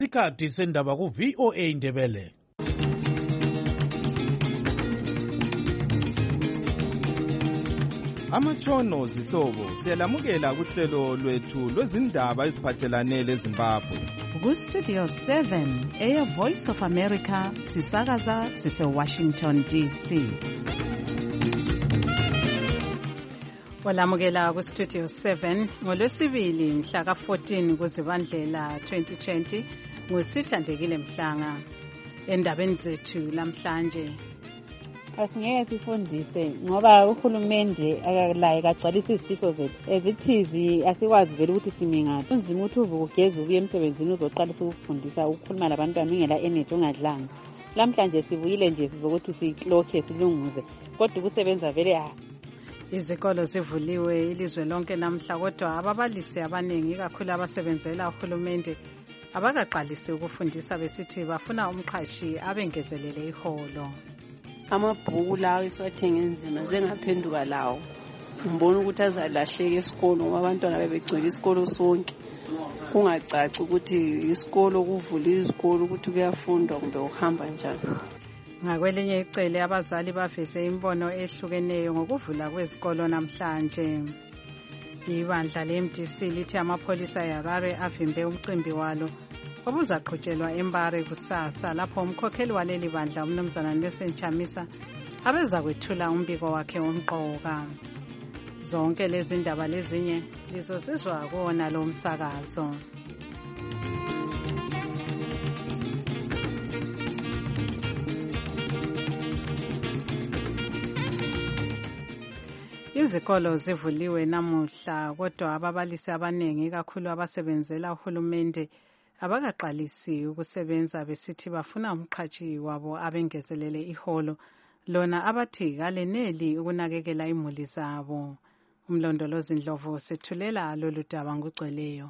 Isikhathi sendaba ku VOA Indebele. Amatshono zihlobo siyalamukela kuhlelo lwethu lwezindaba eziphathelane leZimbabwe. Ku-Studio 7 Air Voice of America sisakaza sise-Washington DC. Walamukela ku-Studio 7 ngolwesibili mhla ka-14 kuZibandlela 2020 nguSithandekile Mhlanga. Endabeni zethu lamhlanje, asingeke sifundise ngoba uhulumende akalaye kagcwalisa izifiso zethu ezithizi, asikwazi vele ukuthi simi ngaphi. Unzima ukuthi uvuke ugeze ubuye emsebenzini uzoqalisa ukufundisa ukukhuluma labantwana ungela energy ungadlanga. Lamhlanje sibuyile nje sizokuthi siklokhe silunguze, kodwa ukusebenza vele izikolo zivuliwe ilizwe lonke namhla, kodwa ababalisi abaningi kakhulu abasebenzela uhulumende abakaqalisi ukufundisa besithi bafuna umqhashi abengezelele iholo. Amabhuku lawo esiwathenge nzima zengaphenduka lawo, ngibona ukuthi azalahleka esikolo ngoba abantwana bebegcwele isikolo sonke, kungacaci ukuthi isikolo kuvula izikolo ukuthi kuyafundwa kumbe uhamba njani. Ngakwelinye icele abazali baveze imbono ehlukeneyo ngokuvula kwezikolo namhlanje. Ibandla le-MDC lithi amapholisa eHarare avimbe umcimbi walo obuzaqhutshelwa eMbare kusasa, lapho umkhokheli waleli bandla umnumzana Nelson Chamisa abeza kwethula umbiko wakhe womqoka. Zonke lezi ndaba lezinye lizozizwa kuwona lo msakazo. Izikolo zivuliwe namuhla, kodwa ababalisi abaningi kakhulu abasebenzela uhulumende abakaqalisi ukusebenza besithi bafuna umqhashi wabo abengezelele iholo, lona abathi kaleneli ukunakekela imuli zabo. Umlondolozi Ndlovu sethulela lolu daba ngugcweleyo.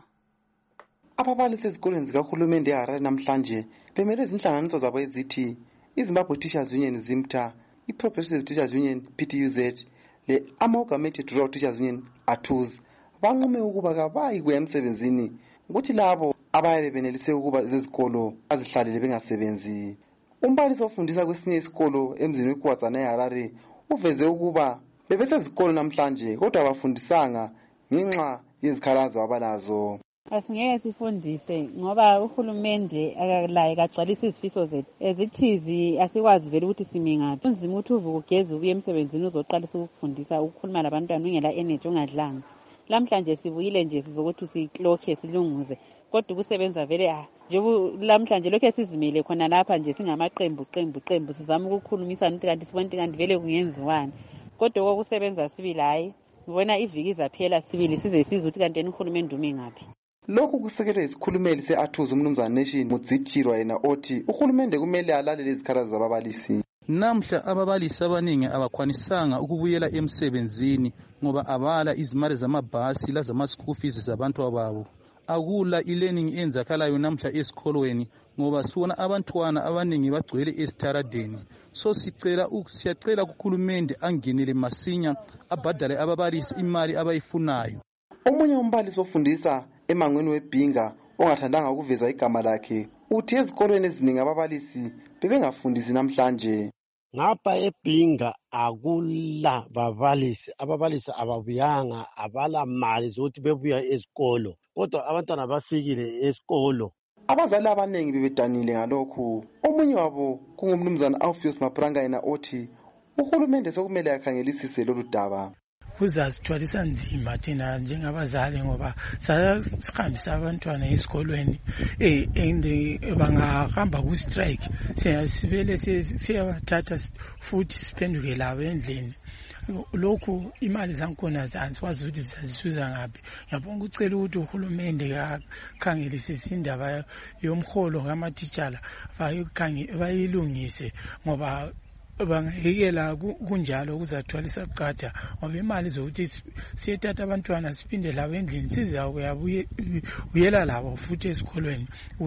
Ababalisi ezikoleni zikahulumende eHarare namhlanje bemele izinhlanganiso zabo ezithi iZimbabwe Teachers Union ZIMTA, iProgressive Teachers Union PTUZ, le Amalgamated Rural Teachers Union ATUZ banqume ukuba kabayi kuya emsebenzini ukuthi labo abaye benelise ukuba ezikolo azihlalele bengasebenzi. Umbalisi ofundisa kwesinye isikolo emzini weKwaZana eHarare uveze ukuba bebesezikolo namhlanje kodwa abafundisanga ngenxa yezikhalazo abalazo. Asingeke sifundise ngoba uhulumende akalaye kagcwalisa izifiso zethu ezithizi, asikwazi vele ukuthi simi ngaphi. Unzima ukuthi uvuke ugeze ubuye emsebenzini uzoqalisa ukufundisa ukukhuluma labantwana ungela energy ungadlanga. Lamhlanje sibuyile nje sizokuthi siklokhe silunguze, kodwa ukusebenza vele njengoba lamhlanje lokho sizimile khona lapha nje singamaqembu qembu sizama ukukhulumisana ukuthi kanti sibona kanti vele kungenziwani, kodwa kokusebenza sibili hayi ngibona iviki izaphela sibili size size ukuthi kanti uhulumende umi ngaphi. Lokhu kusekelwe isikhulumeli se-ATUZ umnumzana Nation Mudzitshirwa yena othi uhulumende kumele alalele izikhalazo zababalisi. Namhla ababalisi abaningi abakwanisanga ukubuyela emsebenzini ngoba abala izimali zamabhasi lazama-school fees zabantu ababo. Akula e-learning enzakalayo namhla esikolweni ngoba sibona abantwana abaningi bagcwele esitaradeni. So siyacela kuhulumende angenele masinya abhadale ababalisi imali abayifunayo. Omunye umbalisi ofundisa emangweni weBhinga ongathandanga ukuveza igama lakhe uthi ezikolweni eziningi ababalisi bebengafundisi namhlanje. Ngapha eBhinga akula babalisi, ababalisi ababuyanga, abala mali zokuthi bebuya ezikolo, kodwa abantwana bafikile esikolo. Abazali abaningi bebedanile ngalokhu. Omunye wabo kungumnumzana Alpheus Mapranga yena othi uhulumende sokumele akhangelisise lolu daba. Kuzasithwalisa nzima thina njengabazali ngoba sihambisa abantwana esikolweni bangahamba ku-strike sibele siyabathatha futhi siphenduke labo endlini. Lokhu imali zankhona azikwazi ukuthi zizasuza ngaphi. Ngiyabonga ukucela ukuthi uhulumende akhangelisise indaba yomholo ngamatitshala bayilungise ngoba bangayekela kunjalo kuzathwalisa qatha ngoba imali zokuthi siyethatha abantwana siphinde labo endlini sizakuyabuyela labo futhi esikolweni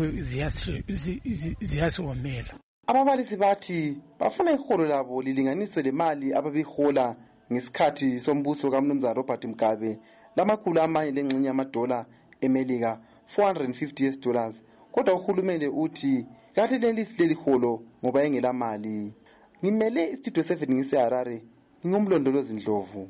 ziyasomela. Ababalisi bathi bafuna iholo labo lilinganiswe lemali ababihola ngesikhathi sombuso kaMnumzana Robert Mugabe lamakhulu amanye lengxenye yamadola eMelika $450 kodwa uhulumende uthi kahlelelisi leli holo ngoba engela mali. Ngimele istudio 7 ngiseHarare, ngingumlondolozi Ndlovu.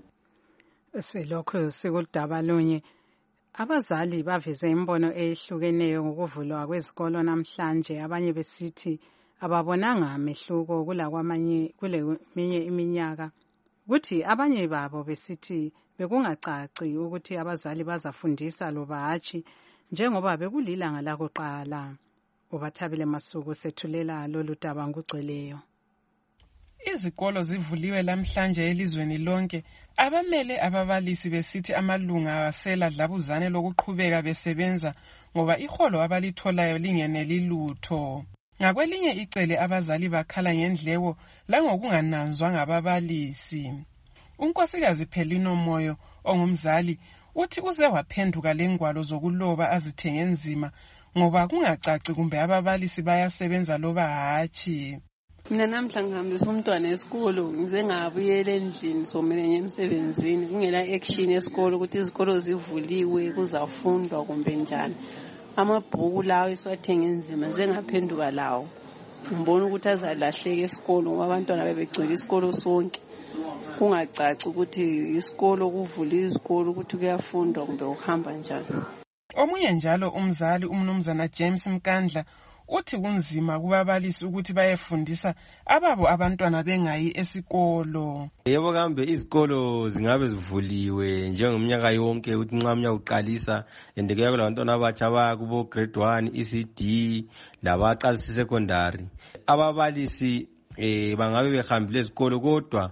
Silokho sikudaba lunye. Abazali baveze imbono ehlukeneyo ngokuvulwa kwezikolo namhlanje, abanye besithi ababonanga amehluko kuleminye iminyaka, kuthi abanye babo besithi bekungacaci ukuthi abazali bazafundisa loba hatshi njengoba bekulilanga lakuqala. UBathabile Masuku sethulela lolu daba ngugcweleyo. Izikolo zivuliwe lamhlanje elizweni lonke. Abamele ababalisi besithi amalunga asela dlabuzane lokuqhubeka besebenza ngoba iholo abalitholayo lingeneli lutho. Ngakwelinye icele abazali bakhala ngendleko langokungananzwa ngababalisi. Unkosikazi Phelino Moyo ongumzali uthi uze waphenduka lengwalo zokuloba azithenge nzima ngoba kungacaci kumbe ababalisi bayasebenza loba hatshi. Mina namhla ngihambisa umntwana esikolo ngize ngabuyela endlini somele emsebenzini kungela action esikolo ukuthi izikolo zivuliwe kuzafundwa kumbe njani. Amabhuku lawo esiwathenga enzima zengaphenduka lawo. Ngibona ukuthi azalahleka esikolo ngoba abantwana bebegcwele isikolo sonke. Kungacaci ukuthi isikolo kuvula izikolo ukuthi kuyafundwa kumbe ukuhamba njani. Omunye njalo umzali umnumzana James Mkandla uthi kunzima kubabalisi ukuthi bayefundisa ababo abantwana bengayi esikolo. Yebo kambe izikolo zingabe zivuliwe njengomnyaka yonke ukuthi nxa umnyaka uqalisa endeke kulabantwana abatsha baya kubo grade 1 ECD labaqalisa secondary. Ababalisi bangabe behambile esikolo kodwa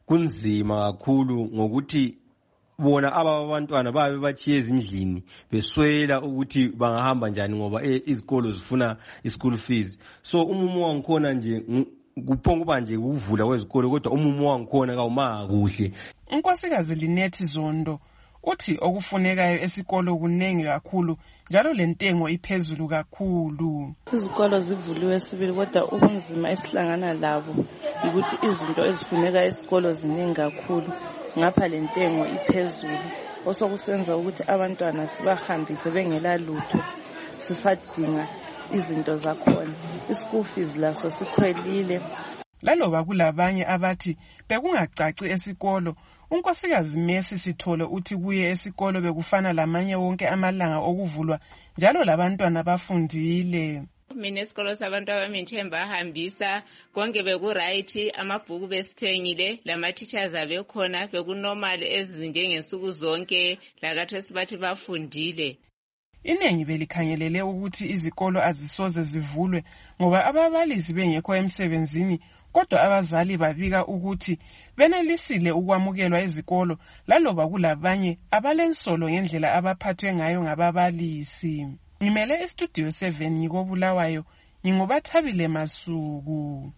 kunzima kakhulu ngokuthi bona abantwana babe bachiye ezindlini beswela ukuthi bangahamba njani ngoba izikolo zifuna ischool fees. So umumo wangikhona nje kuphonga kuba nje ukuvula kwezikolo kodwa umumo wangikhona kawumanga kuhle. Unkosikazi Linethi Zondo uthi okufunekayo esikolo kunengi kakhulu njalo lentengo iphezulu kakhulu. Izikolo zivuliwe sibili kodwa ubunzima esihlangana labo ukuthi izinto ezifuneka esikolo ziningi kakhulu. Ngapha lentengo iphezulu osokusenza ukuthi abantwana sibahambise bengela lutho sisadinga izinto zakhona. Ischool fees laso sikhwelile. Laloba kulabanye abathi bekungacaci esikolo, unkosikazi Messi Sithole uthi kuye esikolo bekufana lamanye wonke amalanga okuvulwa njalo labantwana bafundile. Mina esikolo sabantu abamithemba bahambisa konke bekuright, amabhuku besithengile, lama teachers abekhona, bekunormal ezinjengensuku zonke lakathi sibathi bafundile. Inengi belikhangelele ukuthi izikolo azisoze zivulwe ngoba ababalisi bengekho emsebenzini, kodwa abazali babika ukuthi benelisile ukwamukelwa ezikolo laloba kulabanye abalensolo ngendlela abaphathwe ngayo ngababalisi. Ngimele istudio 7 ngikobulawayo, nginguBathabile Masuku.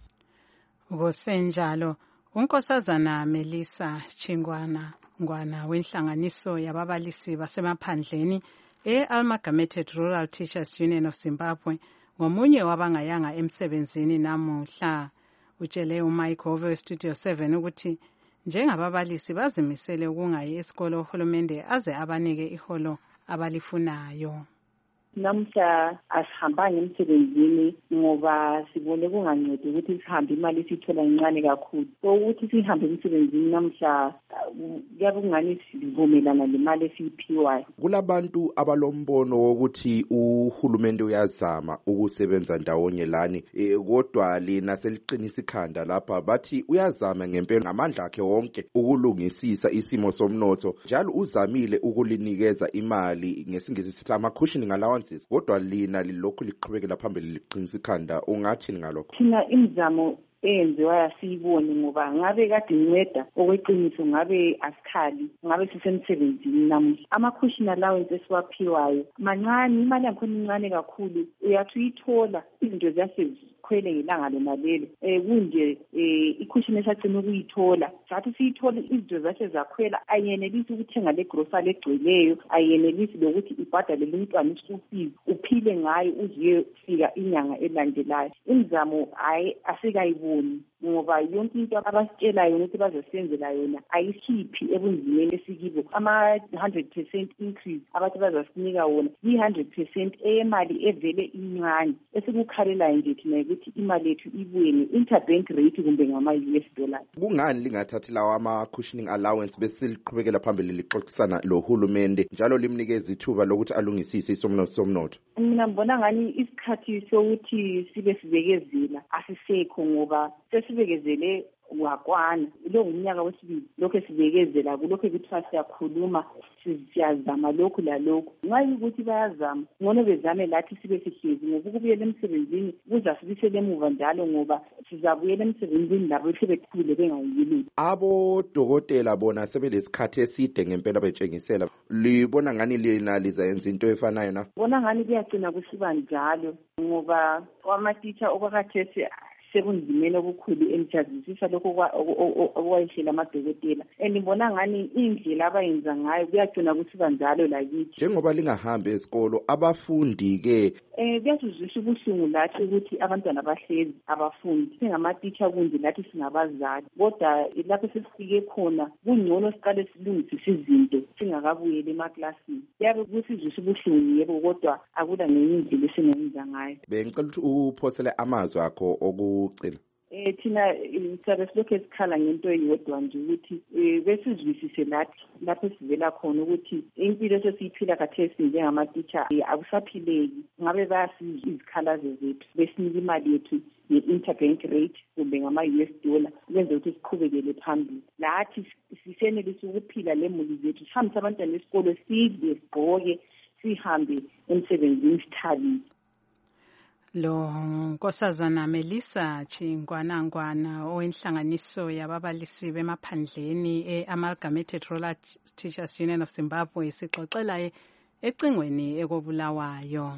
Ngosenjalo, unkosazana Melissa Chingwana Ngwana wenhlanganiso yababalisi basemaphandleni e-Amalgamated Rural Teachers Union of Zimbabwe ngomunye wabangayanga emsebenzini namuhla. Utshele uMike Hove westudio 7 ukuthi njengababalisi bazimisele ukungayi esikolo uhulumende aze abanike iholo abalifunayo. Namhla asihambanga emsebenzini ngoba sibone kungancedi ukuthi sihambe imali sithola incane kakhulu. So ukuthi sihambe emsebenzini namhla kuyabe kungani sivumelana lemali esiyiphiwayo. Kulabantu abalombono wokuthi uhulumende uyazama ukusebenza ndawonye lani kodwa lina seliqinisa ikhanda lapha bathi uyazama ngempela ngamandla akhe wonke ukulungisisa isimo somnotho njalo uzamile ukulinikeza imali ngesingisi sithi ama-cushioning allowance, kodwa lina lilokhu liqhubekela phambili liqinisa ikhanda. Ungathini ngalokho? Thina imizamo eyenziwa yasiyibone ngoba ngabe kade inceda okweqiniso ngabe asikhali ngabe sisemsebenzini namuhla. Ama-cushion allowance esiwaphiwayo mancane, imali yakhona incane kakhulu, uyathi uyithola izinto ziyasikhwele ngelanga lona lelo. Kunje i-cushion esagcina ukuyithola sathi siyithola izinto zase zakhwela, ayenelisi ukuthenga le grocery egcweleyo, ayenelisi lokuthi ibhadale umntwana i-school fees uphile ngayo uziye fika inyanga elandelayo. Imizamo asikayiboni ngoba yonke into abasitshelayo ukuthi bazosenzela yona ayikhiphi ebunzimeni esikibo. 100% increase abathi bazasinika wona i-100% eyemali evele incane esikukhalelayo nje thina ukuthi imali yethu ibuye ne-interbank rate kumbe ngama-US dollars. Kungani lingathathi lawo ama-cushioning allowance besiliqhubekela phambili lixoxisana lo hulumende njalo limnikeza ithuba lokuthi alungisise isomnotho? Mina ngibona ngani isikhathi sokuthi sibe sibekezela asisekho ngoba sesibekezele wakwana. Lo ngumnyaka wesibili lokho esibekezela kulokho kuthiwa siyakhuluma siyazama lokhu lalokhu. Nxa ukuthi bayazama ngcono bezame lathi sibe sihlezi ngoba ukubuyela emsebenzini kuzasibisela emuva njalo ngoba sizabuyela emsebenzini labo sebekhule bengayilutho. Abodokotela bona sebelesikhathi eside ngempela betshengisela. Libona ngani lina lizayenza into efanayo na? Bona ngani kuyagcina kusiba njalo ngoba kwamatitsha okwakhathesi sebunzimeni obukhulu emjazisisa lokho okwayihlela amadokotela. Ngibona ngani indlela abayenza ngayo kuyagcina kusiba njalo lakithi. Njengoba lingahambi esikolo abafundi-ke kuyasizwisa ubuhlungu lathi ukuthi abantwana bahlezi abafundi. Singamatitsha kunje lathi singabazali. Kodwa lapho sesifike khona kungcono siqale silungisise izinto singakabuyeli emaklasini. Kuyabe kusizwisa ubuhlungu yebo kodwa akula ngenye indlela esingenza ngayo. Bengicela ukuthi uphosele amazwi akho okucina. Thina sabe silokhu esikhala ngento eyodwa nje ukuthi besizwisise lathi lapho sivela khona ukuthi impilo esesiyiphila khathesi njengamatitsha akusaphileki. Ngabe bayasizwa izikhalazo zethu besinika imali yethu ye-interbank rate kumbe ngama-US dollar ukwenza ukuthi siqhubekele phambili. Lathi sisenelisa ukuphila lemuli zethu sihambise abantwana esikolo sidle sigqoke sihambe emsebenzini sithabile. Lo Nkosazana Melissa Chingwanangwana owenhlanganiso yababalisi bemaphandleni e-Amalgamated Rural Teachers Union of Zimbabwe sixoxela ecingweni ekobulawayo.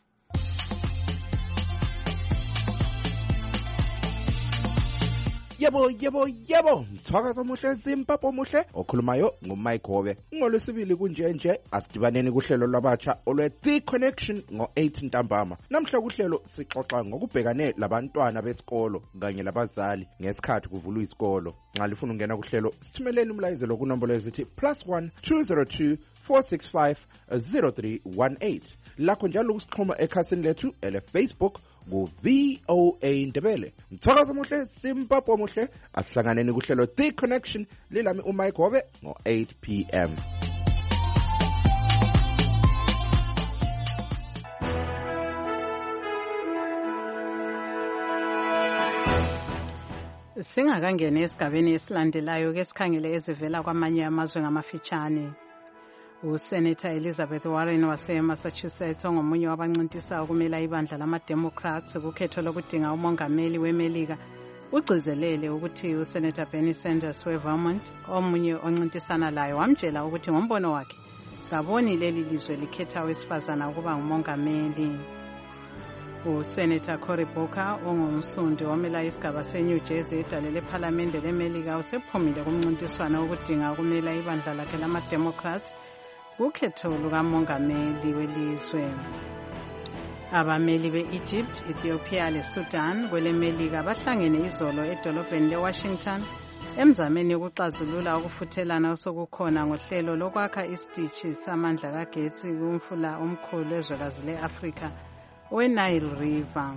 Yebo, mthwakazo muhle Zimbabwe muhle, okhulumayo nguMike Hobe. NgoLwesibili kunjenje asidibaneni kuhlelo lwabatsha olwe The Connection ngo-8 ntambama. Namhla kuhlelo sixoxa ngokubhekane labantwana besikolo kanye labazali ngesikhathi kuvulwa isikolo. Nxa lifuna ungena kuhlelo sithumeleni umlayezelo kunombolo ezithi +1 202 465 0318. Lakho njalo ukusixhuma ekhasini lethu ele-Facebook ku-VOA Ndebele. Mthwakazo muhle Zimbabwe muhle, asihlanganeni kuhlelo The Connection lilami uMike Hobe ngo-8 p.m. Singakangena esigabeni esilandelayo ke sikhangele ezivela kwamanye amazwe ngamafitshane. USenator Elizabeth Warren wase-Massachusetts ongomunye wabancintisa ukumela ibandla lama-Democrats kukhetho lokudinga umongameli weMelika ugcizelele ukuthi uSenator Bernie Sanders weVermont omunye oncintisana layo wamtshela ukuthi ngombono wakhe kaboni leli lizwe likhetha owesifazana ukuba ngumongameli. USenator Cory Booker ongumsundi wamela isigaba seNew Jersey edale lephalamende leMelika usephumile kumncintiswano wokudinga ukumela ibandla lakhe lama-Democrats ukhetho lukamongameli welizwe. Abameli be-Egypt, Ethiopia leSudan kweleMelika bahlangene izolo edolobheni leWashington emzameni yokuxazulula ukufuthelana osokukhona ngohlelo lokwakha isitishi samandla kagetsi kumfula omkhulu ezwekazi le-Afrika we-Nile River.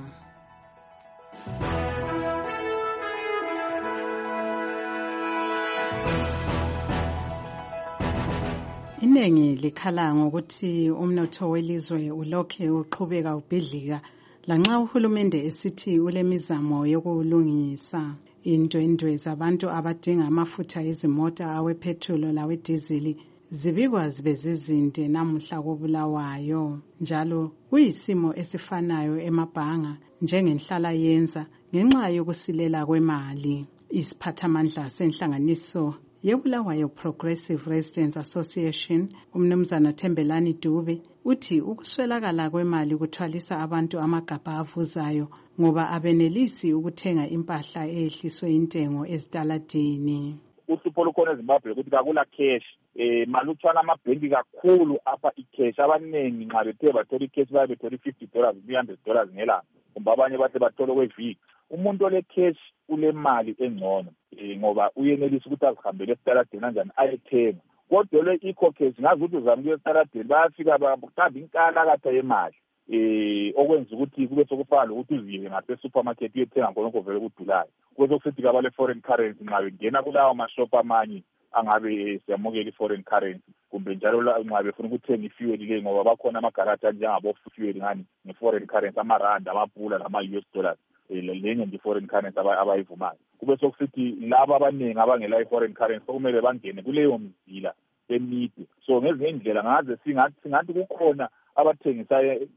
Iningi likhala ngokuthi umnotho welizwe ulokhe uqhubeka ubhidlika lanxa uhulumende esithi ulemizamo yokulungisa. Indwendwe zabantu abadinga amafutha ezimota awepetrol lawedizili zibikwa zibe zizinde namuhla kobulawayo. Njalo kuyisimo esifanayo emabhanga njengenhlala yenza ngenxa yokusilela kwemali. Isiphathamandla senhlanganiso yeBulawayo Progressive Residents Association umnumzana Thembelani Dube uthi ukuswelakala kwemali kuthwalisa abantu amagabha avuzayo ngoba abenelisi ukuthenga impahla ehliswe intengo ezitaladini. Uhlupho lukhona eZimbabwe ukuthi kakula cash malutshwana amabhenki kakhulu apha icash abaningi nxa bethe bathola icash babe bethola $50 $300 ngelanga kumbe abanye bahle bathole kweviki umuntu ole cash ule mali engcono ngoba uyenelisa ukuthi azihambele esitaladeni kanjani ayethenga. Kodwa le eco-cash ngazi ukuthi uzamukela esitaladeni bayafika bathanda inkalakatha yemali okwenza ukuthi kube sokufana lokuthi uziye ngase-supermarket uyethenga ngonoko vele kudulayo. Kube sokusithi kabale foreign currency nxa bengena kulawo mashop amanye angabe siyamukela i-foreign currency kumbe njalo nxa befuna ukuthenga i-fuel le ngoba bakhona amagaraji anjengabo-fuel ngani nge-foreign currency amarandi amapula nama-US dollars lenye nje i-foreign currency abayivumayo. Kube sokusithi laba abaningi abangela i-foreign currency kumele bangene kuleyo mzila emide. So ngezinye indlela ngaze singathi kukhona abathengisa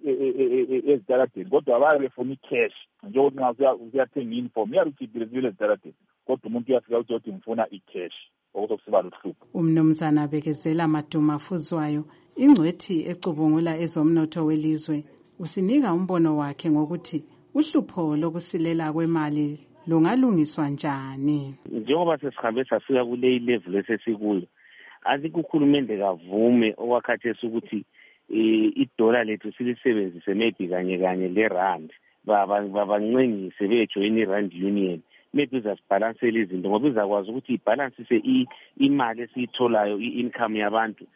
ezitaladeni kodwa abaye befuna i-cash njengokuthi nxa uyathenga i-uniform iyalukhipile zile ezitaladeni kodwa umuntu uyafika ukuthi ngifuna i-cash okusokusiba luhlupho. Umnumzana Bekezela Maduma Fuzwayo, ingcwethi ecubungula ezomnotho welizwe, usinika umbono wakhe ngokuthi uhlupho lokusilela kwemali lungalungiswa njani. Njengoba sesihambe safika kule level esesikuyo, asikho uhulumende kavume okwakhathesi ukuthi idola lethu silisebenzise maybe kanye lerand babancengise bejoin i-rand union maybe uzasibhalansela izinto ngoba izakwazi ukuthi ibhalansise imali esiyitholayo i-income yabantu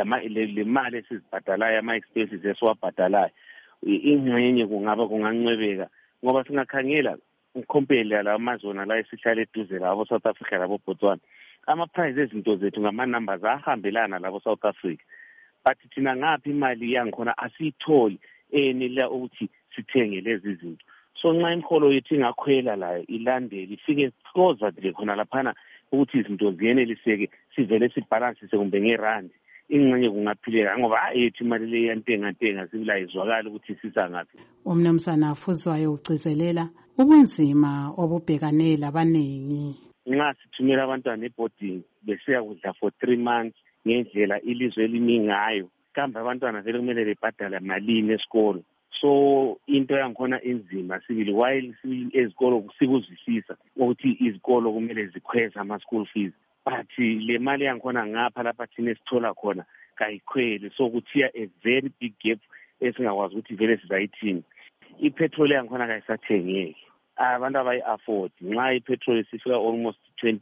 le mali esizibhadalayo ama-expenses esiwabhadalayo ingxenye kungancwebeka ngoba singakhangela ukhompela la amazona la esihlala eduze labo South Africa labo Botswana ama-price ezinto zethu ngama-numbers ahambelana labo South Africa but thina ngaphi imali yangikhona asiyitholi enela ukuthi sithenge lezi zinto. So nxa imholo yethu ingakhwela layo ilandele ifike closer nje khona laphana ukuthi izinto ziyeneliseke sivele sibhalansise kumbe ngerandi ingxenye kungaphileka ngoba yethu imali le yantenga sibila izwakala ukuthi sisa ngaphi. Umnumzana Fuzwayo ugcizelela ubunzima obubhekane labanengi. Nxa sithumela abantwana eboarding besiya kudla for 3 months ngendlela ilizwe elimi ngayo kambe abantwana vele kumele bebhadala malini esikolo. So into yangikhona enzima sibili while ezikolo sikuzwisisa ukuthi izikolo kumele zikhweza ama-school fees but le mali yangikhona ngapha lapha thina esithola khona kayikhweli so kuthiya a very big gap esingakwazi ukuthi vele sizayithini. Ipetrol yangikhona kayisathengeki abantu abayi-afford nxa ipetrol sifika almost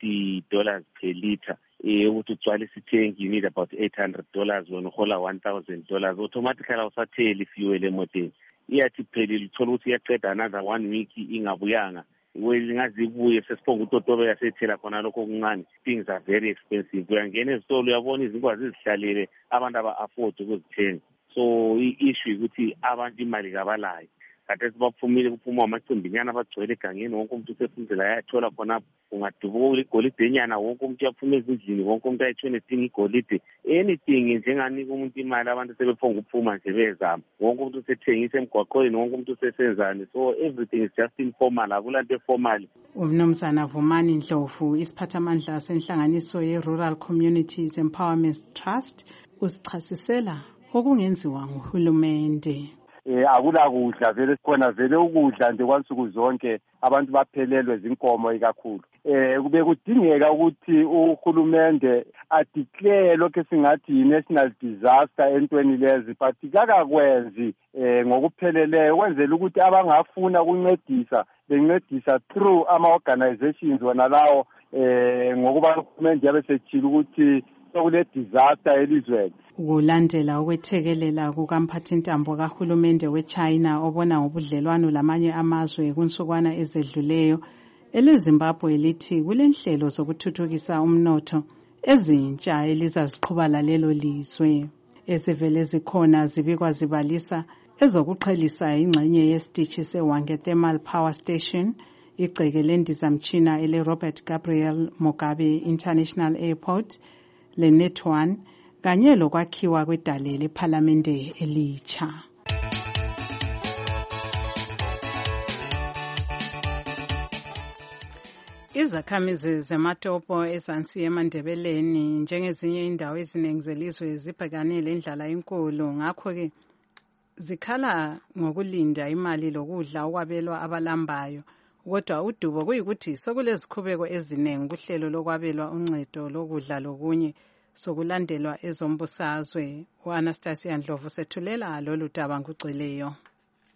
$20 per liter ukuthi ugcwalise ithengi you need about $800 wena uhola $1,000 automatically awusatheli fuel emoteni iyathi phelile uthola ukuthi iyaqeda another 1 week ingabuyanga ingaze ibuye sesiphonga utotobe yasethela khona lokho okuncane. Things are very expensive. Uyangena ezitolo uyabona izinto azizihlalele abantu aba-afford ukuzithenga. So i-issue ukuthi abantu imali kabalayo kade sibaphumile kuphuma amacimbinyana abagcwele egangeni wonke umuntu usefundela ayathola khonapho ungadubula igolide enyana wonke umuntu uyaphuma ezindlini wonke umuntu ayetshona edinga igolide anything njenganika umuntu imali abantu sebephonga ukuphuma nje bezama wonke umuntu usethengisa emgwaqweni wonke umuntu usesenzani so everything is just informal akulanto eformal. Umnumzana Vumani Ndlovu isiphathamandla senhlanganiso ye-Rural Communities Empowerment Trust usichasisela okungenziwa nguhulumende. Akula kudla vele sikhona vele ukudla nje kwansuku zonke abantu baphelelwe zinkomo ikakhulu. Kube kudingeka ukuthi uhulumende adeclare lokho esingathi yi-national disaster entweni lezi but kakakwenzi ngokupheleleyo kwenzela ukuthi abangafuna ukuncedisa bencedisa through ama-organizations wona lawo ngokuba uhulumende yabe setshila ukuthi sokule disaster elizweni. Ukulandela ukwethekelela kukamphathintambo kahulumende weChina obona ngobudlelwano lamanye amazwe kunsukwana ezedluleyo eleZimbabwe lithi kulenhlelo zokuthuthukisa umnotho ezintsha elizaziqhuba lalelo lizwe ezivele zikhona zibikwa zibalisa ezokuqhelisa ingxenye yesitishi seWange Thermal Power Station igceke lendizamtshina ele-Robert Gabriel Mugabe International Airport le-Net1 kanye lokwakhiwa kwedale lephalamende elitsha. Izakhamizi zematopo ezansi eMandebeleni njengezinye indawo eziningi zelizwe zibhekane lendlala enkulu ngakho-ke zikhala ngokulinda imali lokudla okwabelwa abalambayo kodwa udubo kuyikuthi sokulezikhubeko eziningi kuhlelo lokwabelwa uncedo lokudla lokunye sokulandelwa ezombusazwe. U-Anastasia Ndlovu sethulela lolu daba ngokugcweleyo. Izakhamisi zematopo ezansi eMandebeleni njengezinye indawo eziningi zelizwe zibhekane lendlala enkulu ngakho-ke zikhala ngokulinda imali lokudla okwabelwa abalambayo kodwa udubo kuyikuthi sokulezikhubeko eziningi kuhlelo lokwabelwa uncedo lokudla lokunye sokulandelwa ezombusazwe. U-Anastasia Ndlovu sethulela lolu daba ngokugcweleyo.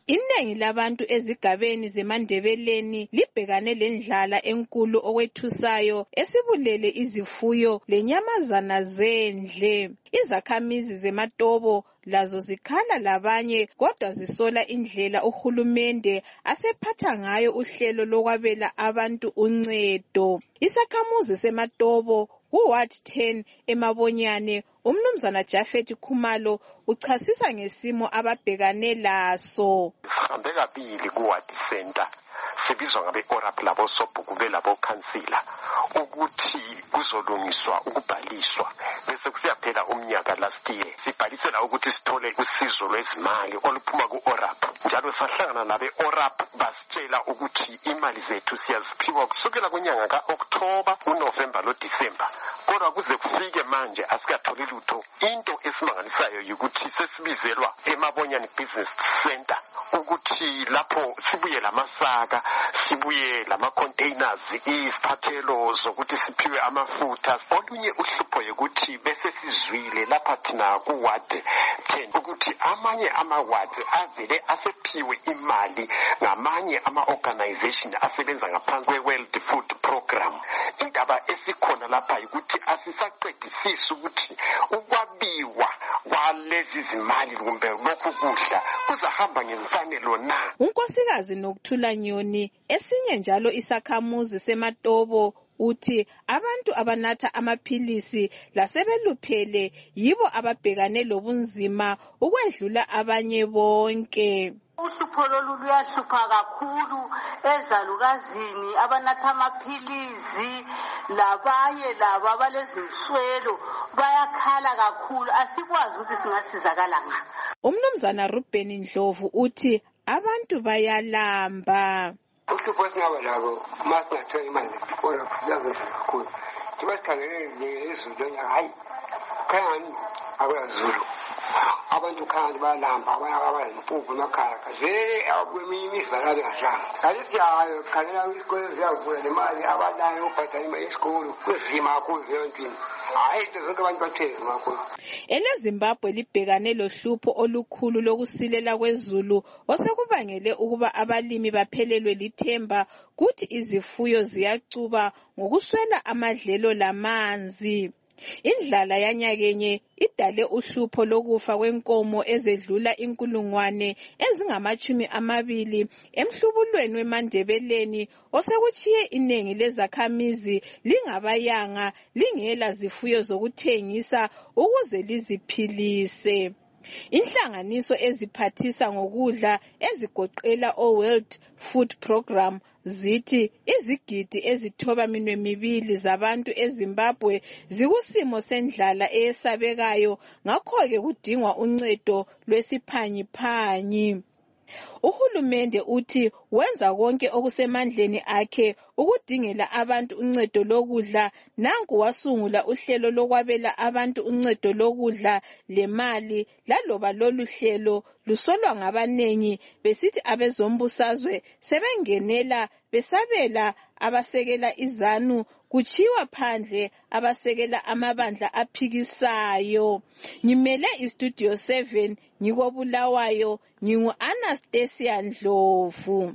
Iningi labantu ezigabeni zeMandebeleni libhekane lendlala enkulu okwethusayo esibulele izifuyo lenyamazana zendle. Izakhamizi zeMatobo lazo zikhala labanye kodwa zisola indlela uhulumende asephatha ngayo uhlelo lokwabela abantu uncedo. Isakhamuzi seMatobo kuWard 10 eMabonyane, umnumzana Jafet Khumalo uchasisa ngesimo ababhekane laso. Sihambe kabili kuWard Center, sibizwa ngabe ORAP labo sobhuku belabo councilor ukuthi kuzolungiswa ukubhaliswa, bese kusiyaphela umnyaka last year sibhalisela ukuthi sithole usizo lwezimali oluphuma ku-ORAP. Njalo sahlangana nabe ORAP basitshela ukuthi imali zethu siyaziphiwa kusukela kunyanga ka-October, uNovember loDisemba, kodwa kuze kufike manje asikatholi lutho. Into esimangalisayo ukuthi sesibizelwa eMabonyane Business Center ukuthi lapho sibuye lamasaka, sibuye lama-containers, iziphathelo zokuthi siphiwe amafutha. Olunye uhlupho yokuthi bese sizwile lapha thina kuWard 10 ukuthi amanye ama-wards avele asephiwe imali ngamanye ama-organization asebenza ngaphansi kwe-World Food Program. Indaba esikhona lapha ukuthi asisaqedisisi ukuthi ukwabiwa kwalezi zimali kumbe lokhu kudla kuzahamba ngemfanelo na. Unkosikazi Nokuthula Nyoni, esinye njalo isakhamuzi seMatobo, uthi abantu abanatha amaphilisi lasebeluphele yibo ababhekane lobunzima ukwedlula abanye bonke. Uhlupho lolu luyahlupha kakhulu ezalukazini abanatha amaphilisi, labanye laba abalezinswelo bayakhala kakhulu, asikwazi ukuthi singasizakala nga. Umnumzana Ruben Ndlovu uthi abantu bayalamba. Uhlupho esingaba labo masingathola imali kuyazenza kakhulu. Njengoba sikhangele izulu hayi khani akuyazulu. Abantu khandi balamba abanye impuphu emakhaya kaze akweminye imizakalo kahlanga. Kaze siyayo khalela isikole ziyavula nemali abanayo ubhadala isikole kuzima kakhulu eyontini. Hayi zonke abantu bathezi kakhulu. EleZimbabwe libhekane lohlupho olukhulu lokusilela kwezulu osekubangele ukuba abalimi baphelelwe lithemba kuthi izifuyo ziyacuba ngokuswela amadlelo lamanzi. Indlala yanyakenye idale uhlupho lokufa kwenkomo ezedlula 20,000 emhlubulweni weMandebeleni osekuchiye iningi lezakhamizi lingabayanga lingela zifuyo zokuthengisa ukuze liziphilise. Inhlanganiso eziphathisa ngokudla ezigoqela o-World Food Program zithi izigidi ezithoba-2 zabantu eZimbabwe zikusimo sendlala eyesabekayo, ngakho-ke kudingwa uncedo lwesiphanyiphanyi. Uhulumende uthi wenza konke okusemandleni akhe ukudingela abantu uncedo lokudla. Nanku wasungula uhlelo lokwabela abantu uncedo lokudla lemali, laloba lolu hlelo lusolwa ngabanengi besithi abezombusazwe sebengenela besabela abasekela iZANU, kuchiwa phandle abasekela amabandla aphikisayo. Ngimele iStudio 7 ngikobulawayo, ngingu-Anastasia Ndlovu.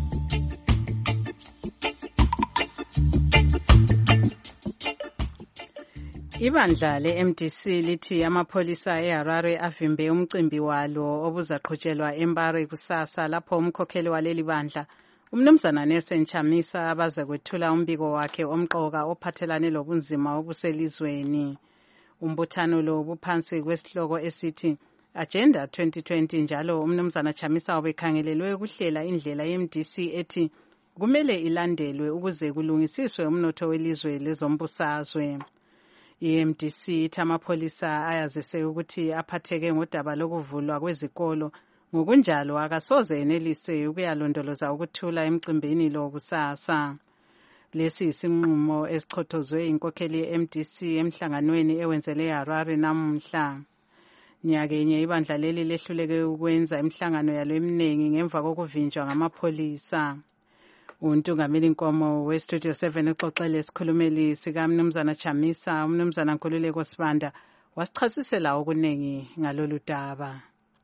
Ibandla le-MDC lithi amapholisa eHarare avimbe umcimbi walo obuzaqhutshelwa eMbare kusasa, lapho umkhokheli waleli bandla umnumzana Nelson Chamisa abaze kwethula umbiko wakhe omqoka ophathelane lobunzima obuselizweni. Umbuthano lo buphansi kwesihloko esithi Agenda 2020, njalo umnumzana Chamisa ubekhangelelwe ukuhlela indlela ye-MDC ethi kumele ilandelwe ukuze kulungisiswe umnotho welizwe lezombusazwe. I-MDC ithi amapholisa ayazise ukuthi aphatheke ngodaba lokuvulwa kwezikolo, ngokunjalo akasoze enelise ukuyalondoloza ukuthula emcimbini lo kusasa. Lesi isinqumo esichothozwe inkokheli ye-MDC emhlanganweni ewenzele eHarare namuhla. Nyakenye ibandla leli lehluleke ukwenza imihlangano yalo eminingi ngemva kokuvinjwa ngamapholisa. Untungameli Nkomo weStudio 7 uxoxele isikhulumeli sikamnumzana Chamisa, umnumzana Nkululeko Sibanda wasichasisela okuningi ngalolu daba.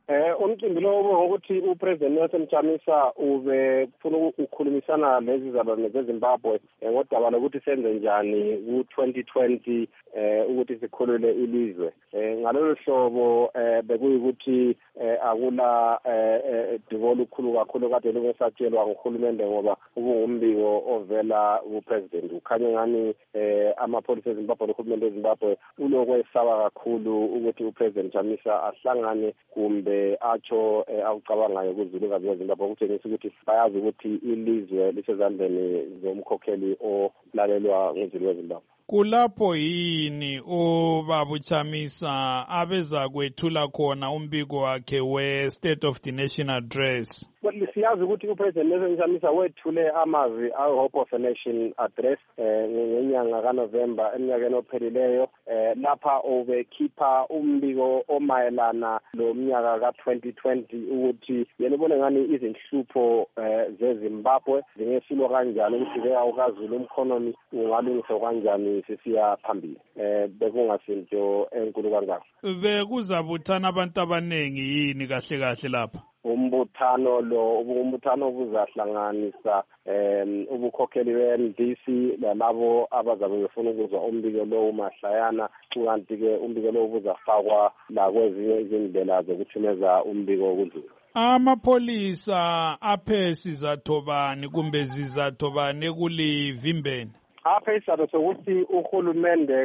Umcimbi lo ngokuthi uPresident Nelson Chamisa ubefuna ukukhulumisana lezi zabantu zeZimbabwe ngodaba lokuthi senze njani ku-2020 ukuthi sikhulule ilizwe. Ngalolu hlobo bekuyikuthi akula diko olukhulu kakhulu kade lungesatshelwa nguhulumende ngoba ubungumbiko ovela kuPresident. Ukhanye ngani amapholisa eZimbabwe nohulumende weZimbabwe ulokwesaba kakhulu ukuthi uPresident Chamisa ahlangane kumbe atsho awucabangayo kuzulukazi weZimbabwe ukutshengisa ukuthi bayazi ukuthi ilizwe lisezandleni zomkhokheli olalelwa nguzulu weZimbabwe. Kulapho yini uBaba Chamisa abeza kwethula khona umbiko wakhe we-State of the Nation Address? Siyazi ukuthi uPresident Nelson Chamisa wethule amazwi Hope of a Nation Address ngenyanga kaNovemba eminyakeni ophelileyo lapha obekhipha umbiko omayelana lo mnyaka ka-2020 ukuthi yena ubone ngani izinhlupho zeZimbabwe zingesulwa kanjani ukuthi kuyawukazula umkhonomi ungalungiswa kanjani sisiya phambili. Bekungasinto enkulu kangako. Bekuzabuthana abantu abanengi yini kahle kahle lapha? Umbuthano obuzahlanganisa ubukhokheli be-MDC lalabo abazabe befuna ukuzwa umbiko lowo mahlayana, kanti-ke umbiko lowo ubuzafakwa la kwezinye izindlela zokuthumeza umbiko kuzulu. Amapholisa aphe sizatho bani kumbe zizatho bani ekulivimbeni? Apha isizathu sokuthi uhulumende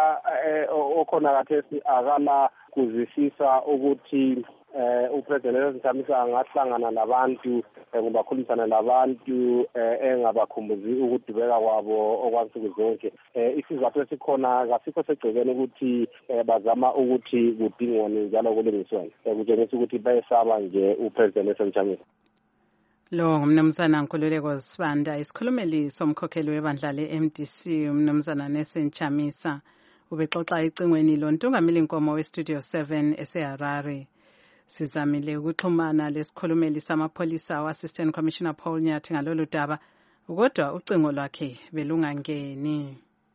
okhona khathesi akala kuzwisisa ukuthi uPresident Nelson Chamisa angahlangana nabantu kungakhulumisana nabantu engabakhumbuzi ukudubeka kwabo okwansuku zonke. Isizathu esikhona kasikho segcekeni ukuthi bazama ukuthi kudingwane njalo kulungiswane. Kutshengisa ukuthi bayesaba nje uPresident Nelson Chamisa. Lo ngumnumzana Nkululeko Sibanda, isikhulumeli somkhokheli webandla le-MDC umnumzana Nelson Chamisa ubexoxa ecingweni lontungameli inkomo weStudio 7 eseHarare. Sizamile ukuxhumana lesikhulumeli samapholisa wa-Assistant Commissioner Paul Nyathi ngalolu daba, kodwa ucingo lwakhe belungangeni.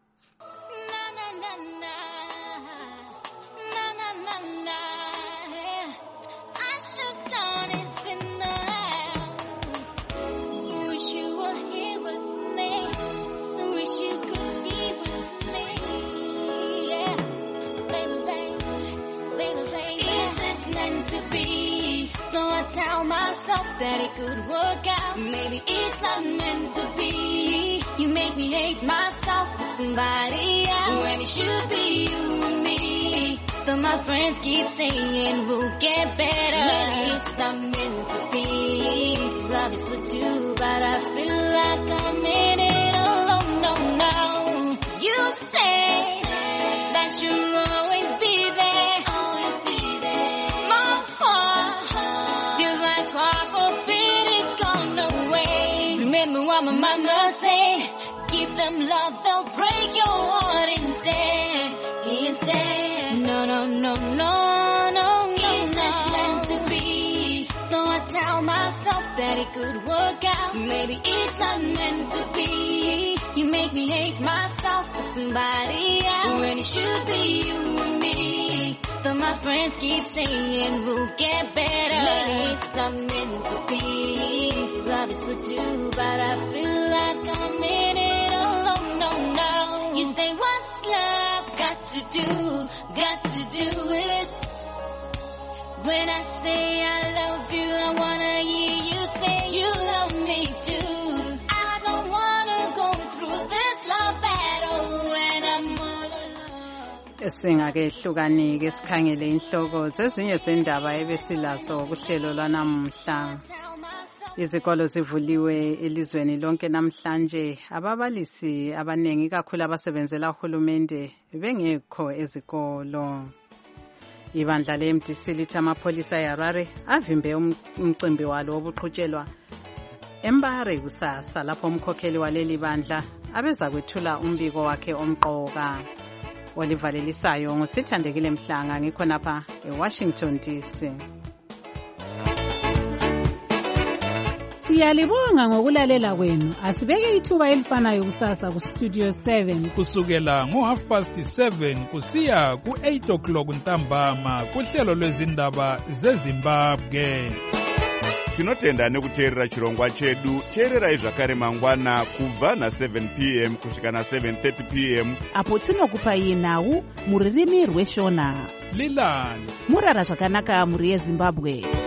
That it could work out. Maybe it's not meant to be. You make me hate myself for somebody else when it should be you and me. Though my friends keep saying we'll get better, maybe it's not meant to be. Love is for two, but I feel like I'm in it alone. No, no. You say that you'll always be there. Always be there. My heart feels like remember what my mama said, give them love, they'll break your heart instead. No, no, no, no, no, it's not meant to be. Though I tell myself that it could work out, maybe it's not meant to be. You make me hate myself for somebody else when it should be you and me. Though my friends keep saying we'll get better, maybe it's not meant to be. Love is for two, but I feel like I'm in it alone. No, no. You say what's love got to do with it? When I say I love you, I wanna hear you say you love me too. I don't wanna go through this love battle when I'm all alone. Singake hlukanike sikhangele inhloko zezinye zendaba ebesilazo kuhlelo lwanamhla. Izikolo zivuliwe elizweni lonke namhlanje, ababalisi abanengi kakhulu abasebenzela uhulumende bengekho ezikolo. Ibandla le-MDC lithi amapholisa eHarare avimbe umcimbi walo wobuqhutshelwa eMbare kusasa lapho umkhokheli waleli bandla abeza kwethula umbiko wakhe omqoka. Olivalelisayo nguSithandekile Mhlanga, ngikhonapha eWashington DC. Siyalibonga ngokulalela kwenu. Asibeke ithuba elifanayo kusasa ku Studio 7 kusukela ngo7:30 kusiya ku8 ntambama kuhlelo lwezindaba zeZimbabwe. Tinotenda nekuteerera chirongwa chedu. Teererai zvakare mangwana kubva na7 p.m. kusvika na7:30 p.m. apo tinokupai nhau mururimi rweshona. Lilani murara zvakanaka muri yeZimbabwe.